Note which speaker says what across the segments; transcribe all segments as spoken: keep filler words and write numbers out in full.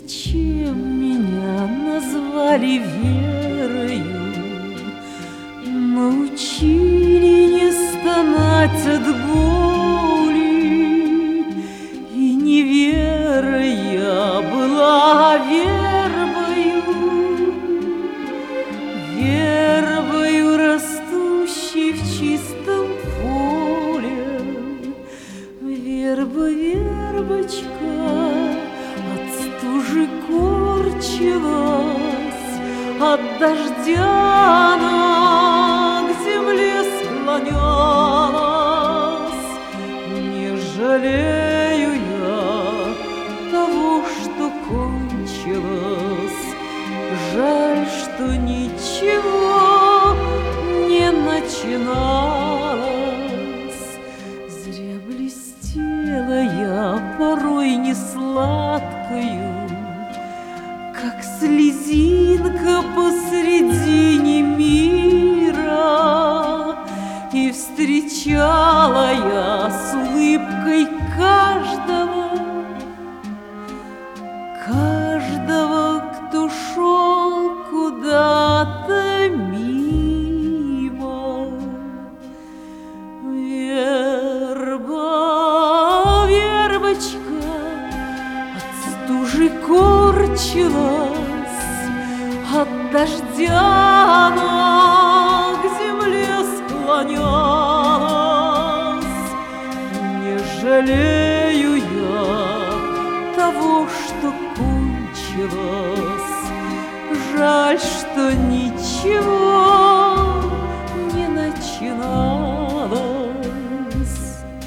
Speaker 1: Зачем меня назвали верою, научили не стонать от боли, и не вера я была вербою, вербою, растущей в чистом поле, верба, вербочка, от стужи корчилась, от дождя она к земле склонялась. Не жалею я того, что кончилось, жаль, что ничего не начиналось. Зря блестела я порой не сладкою, как слезинка посредине мира, и встречала я с улыбкой каждого, каждого, кто шел куда-то мимо. Верба, вербочка, от стужи корчилась, от дождя она к земле склонялась. Не жалею я того, что кончилось, жаль, что ничего не начиналось.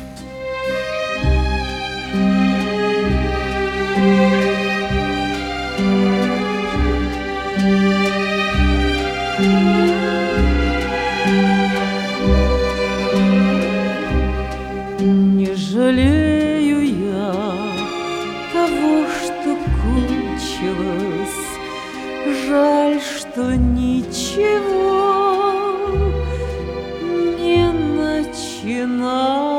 Speaker 1: Не жалею я того, что кончилось, жаль, что ничего не начиналось.